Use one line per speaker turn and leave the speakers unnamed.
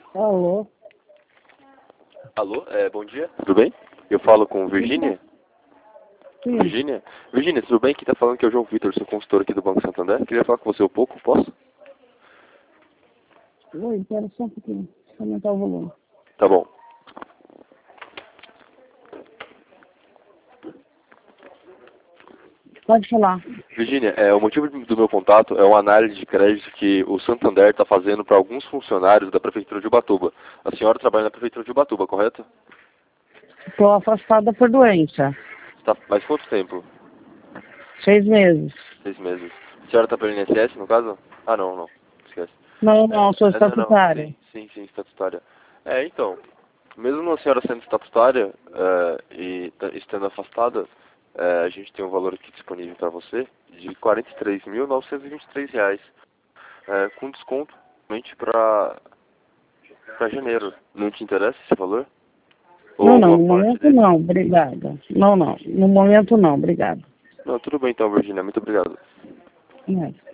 Alô?
Alô, bom dia, tudo bem? Eu falo com Virgínia?
Sim.
Virgínia? Virgínia, tudo bem? Quem tá falando que é o João Vitor, sou consultor aqui do Banco Santander. Queria falar com você um pouco, posso?
Oi, espera só um pouquinho. Deixa eu aumentar o volume.
Tá bom.
Pode falar.
Virgínia, o motivo do meu contato é uma análise de crédito que o Santander está fazendo para alguns funcionários da Prefeitura de Ubatuba. A senhora trabalha na Prefeitura de Ubatuba, correto?
Estou afastada por doença.
Faz quanto tempo?
6 meses.
6 meses. A senhora está pelo INSS, no caso? Ah, não, esquece.
Não, sou
Não,
estatutária.
sim, estatutária. Então, mesmo a senhora sendo estatutária e estando afastada, a gente tem um valor aqui disponível para você de R$ 43.923, com desconto somente para janeiro. Não te interessa esse valor? Ou
Não,
alguma
no
parte
momento
dele?
não, obrigada. Não, no momento não, obrigada.
Não, tudo bem então, Virginia. Muito obrigado.
Não é.